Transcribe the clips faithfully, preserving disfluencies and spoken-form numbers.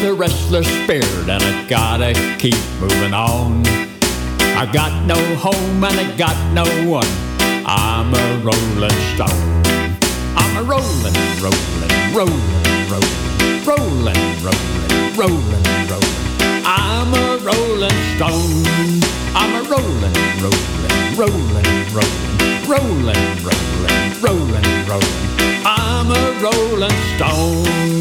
with a restless spirit, and I gotta keep moving on. I got no home and I got no one. I'm a rolling stone. I'm a rolling, rolling, rolling, rolling, rolling, rolling, rolling, rolling. I'm a rolling stone. I'm a rolling, rolling, rolling, rolling, rolling, rolling, rolling, rolling. I'm a rolling stone.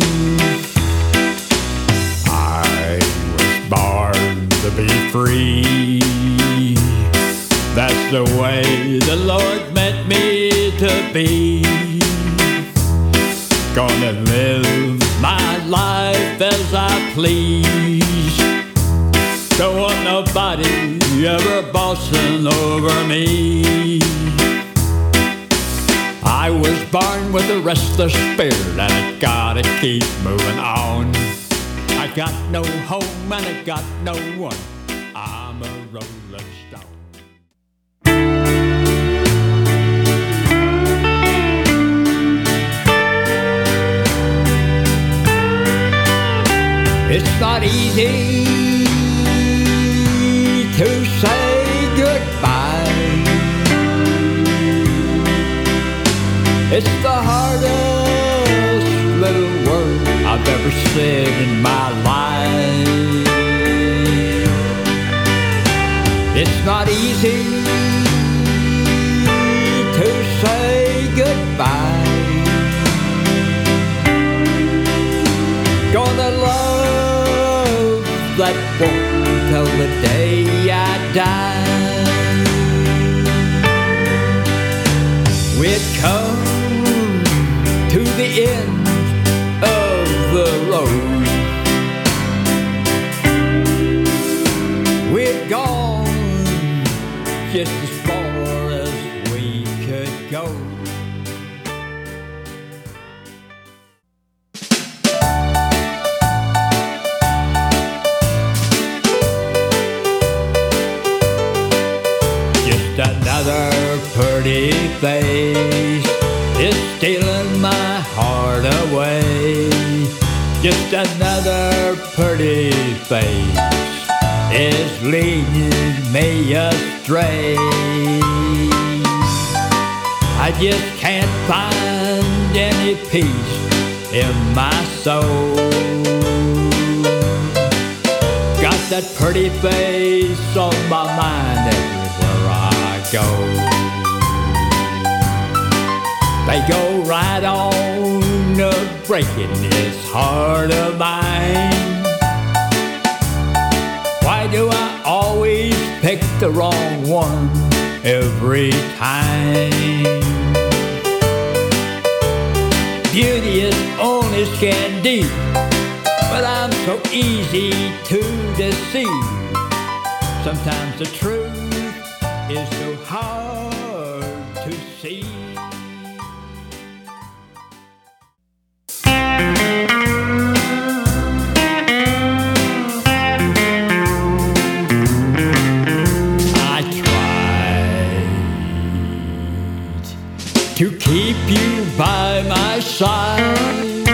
I was born to be free. That's the way the Lord meant me to be. Gonna live my life as I please. Don't want nobody ever bossing over me. I was born with a restless spirit, and I gotta keep moving on. I got no home and I got no one. I'm a rolling stone. It's not easy to say goodbye. It's the hardest little word I've ever said in my life. It's not easy to say goodbye. Gonna love that one till the day I die. We'd come to the end of the road. We'd gone just as far as we could go. Just another pretty face is stealing my heart away. Just another pretty face is leading me astray. I just can't find any peace in my soul. Got that pretty face on my mind everywhere I go. They go right on uh, breaking this heart of mine. Why do I always pick the wrong one every time? Beauty is only skin deep, but I'm so easy to deceive. Sometimes the truth is so hard to see. To keep you by my side,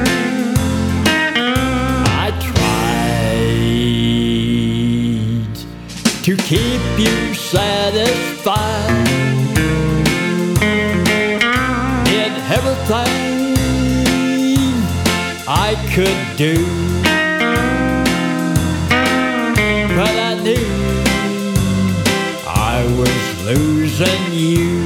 I tried to keep you satisfied. Did everything I could do, but I knew I was losing you.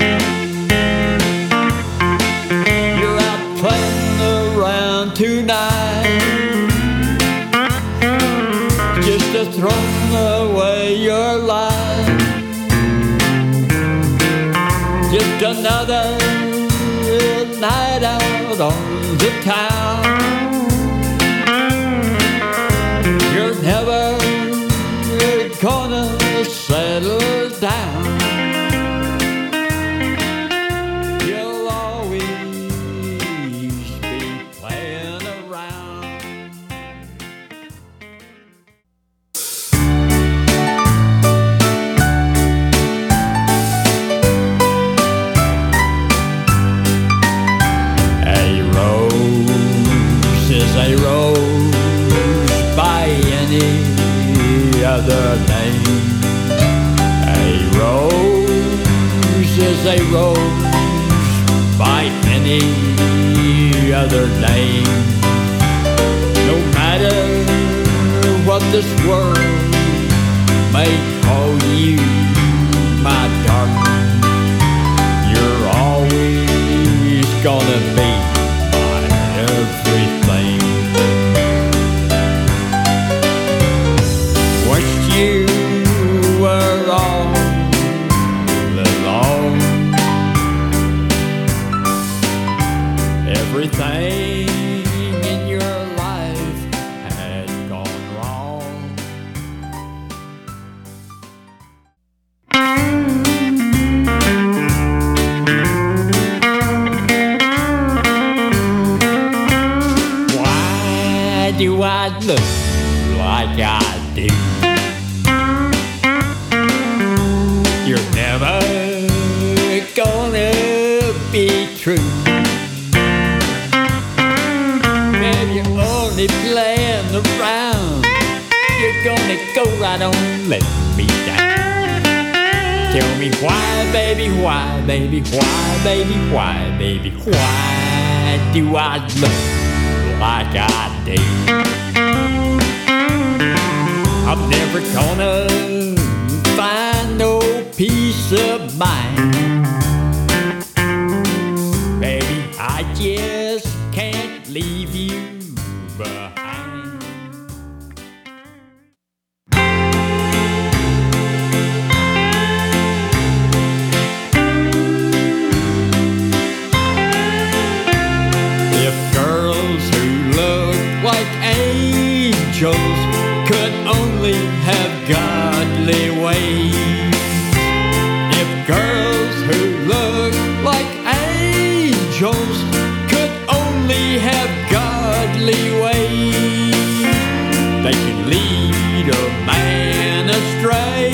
Tonight, just to throw away your life. Just another night out on the town. You're never gonna settle down. A rose they rose by any other name. No matter what this world may call you, my darling, you're always gonna be my everything. Wished you were all alone. Everything in your life had gone wrong. Why do I look like I do? You're never gonna be true. If you're only playing around, you're gonna go right on letting me down. Tell me why, baby, why, baby, why, baby, why, baby, why do I look like I do? I'm never gonna find no peace of mind. Baby, I just can't leave you behind. If girls who look like angels could only have godly ways. If girls who look like angels could only have godly ways, they could lead a man astray,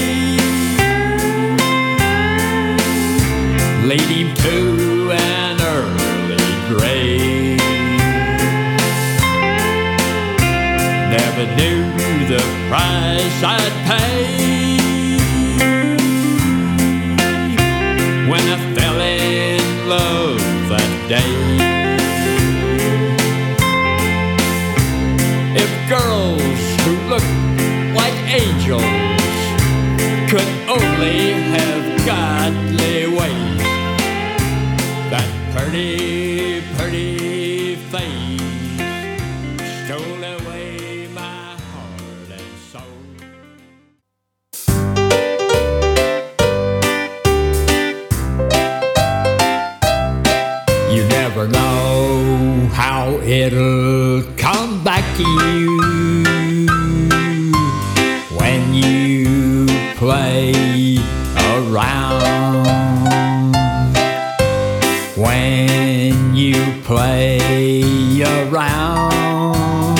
lead him to an early grave. Never knew the price I'd pay when I fell in love that day. If girls who look like angels could only have godly ways, that pretty, pretty face stole away my heart and soul. You never know how it'll come back to you when you play around. When you play around.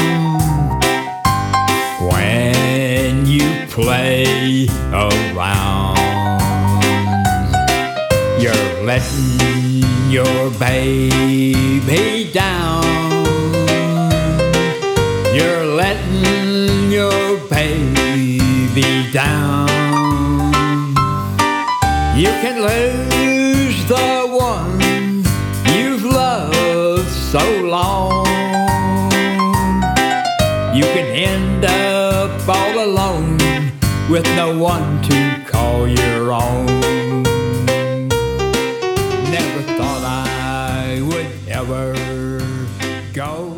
When you play around. You're letting your baby down. You're letting your baby down. You can lose the one you've loved so long. You can end up all alone with no one to call your own. Never thought I would ever go